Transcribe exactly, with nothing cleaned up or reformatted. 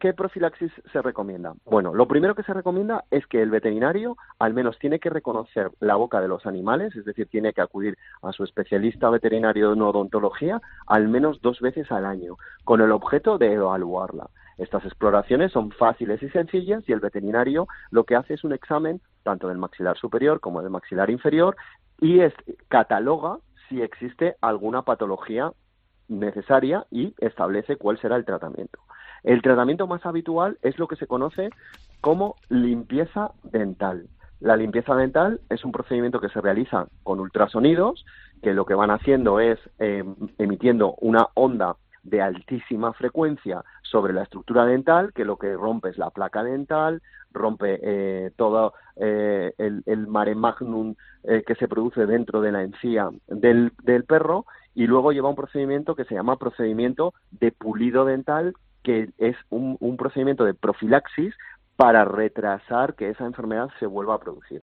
¿qué profilaxis se recomienda? Bueno, lo primero que se recomienda es que el veterinario al menos tiene que reconocer la boca de los animales, es decir, tiene que acudir a su especialista veterinario en odontología al menos dos veces al año, con el objeto de evaluarla. Estas exploraciones son fáciles y sencillas y el veterinario lo que hace es un examen tanto del maxilar superior como del maxilar inferior y es, cataloga si existe alguna patología necesaria y establece cuál será el tratamiento. El tratamiento más habitual es lo que se conoce como limpieza dental. La limpieza dental es un procedimiento que se realiza con ultrasonidos, que lo que van haciendo es eh, emitiendo una onda de altísima frecuencia sobre la estructura dental, que lo que rompe es la placa dental, rompe eh, todo eh, el, el mare magnum eh, que se produce dentro de la encía del, del perro, y luego lleva un procedimiento que se llama procedimiento de pulido dental, que es un, un procedimiento de profilaxis para retrasar que esa enfermedad se vuelva a producir.